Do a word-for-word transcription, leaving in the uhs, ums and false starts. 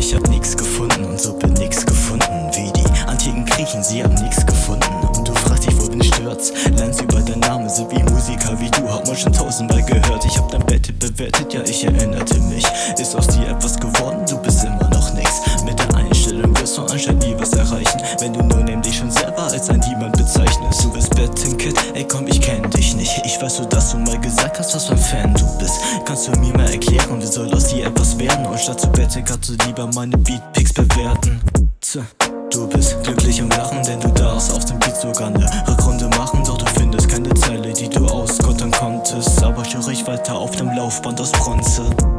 Ich hab nix gefunden und so bin nix gefunden. Wie die antiken Griechen, sie haben nix gefunden. Und du fragst dich, wo bin stürzt? Lernst über deinen Namen, so wie Musiker wie du, hab man schon tausendmal gehört. Ich hab dein Bett bewertet, ja ich erinnerte mich. Ist aus dir etwas geworden, du bist immer noch nix. Mit der Einstellung wirst du anscheinend nie was erreichen, wenn du nur nämlich schon selber als ein Niemand bezeichnest. Du bist Bettenkid, ey komm, ich kenn dich nicht. Ich weiß nur, dass du mal gesagt hast, was für ein Fan du bist. Kannst du mir mal erklären, wie soll aus dir etwas werden? Und statt zu betten kannst du lieber meine Beatpics bewerten. Tja, du bist glücklich am Lachen, denn du darfst auf dem Beat sogar eine Rückrunde machen. Doch du findest keine Zeile, die du auskontern konntest. Aber schwör ich weiter auf dem Laufband aus Bronze.